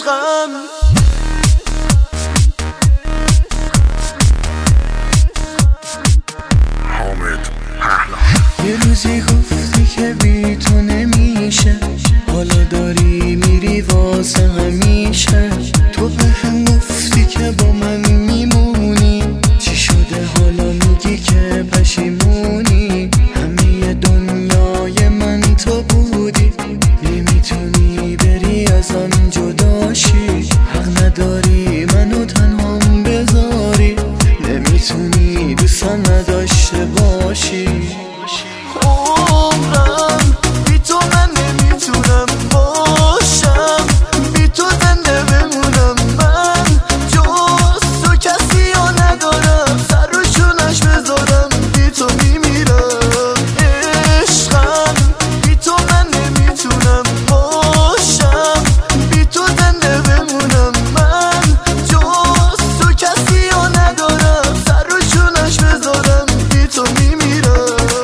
عشقم. یه روزی گفتی که بی تو نمیشه، حالا داری میری واسه همیشه. تو به هم گفتی که با من میمونی، چی شده حالا میگی که پشیمونی؟ همه دنیای من تو بودی، نمیتونی بری ازم جداشی. حق نداری منو تنهام بذاری، نمیتونی دوستم نداشته باشی. عمرم بی تو من نمیتونم باشم، بی تو زنده بمونم. من جز تو کسی ها ندارم، سر رو شونش بذارم، بی تو میمیرم. عشقم بی تو من نمیتونم باشم، بی تو زنده بمونم. من جز تو کسی ها ندارم، سر رو شونش بذارم، بی تو میمیرم.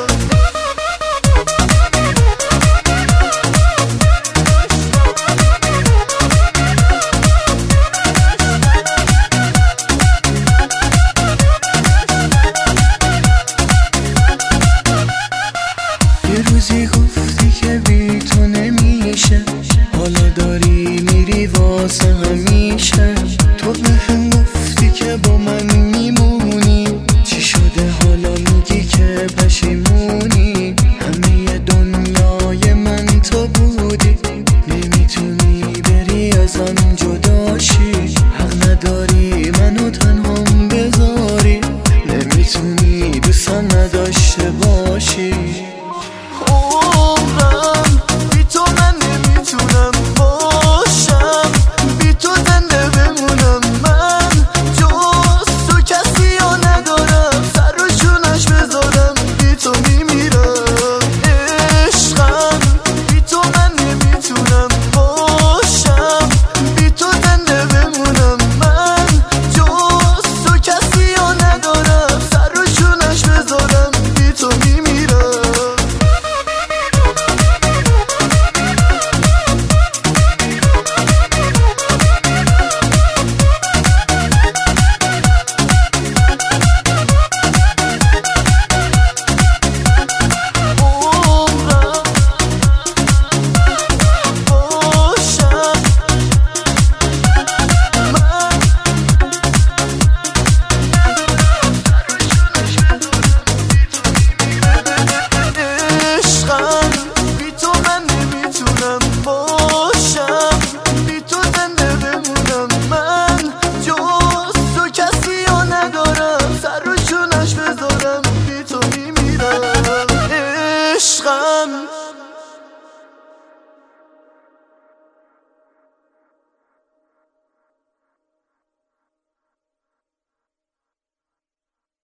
یه روزی گفتی که بی تو نمیشه، حالا داری میری واسه همیشه. تو به هم گفتی که با من میمونی، چی شده حالا میگی که پشیمونی؟ همه دنیای من تو بودی، نمیتونی بری ازم جداشی.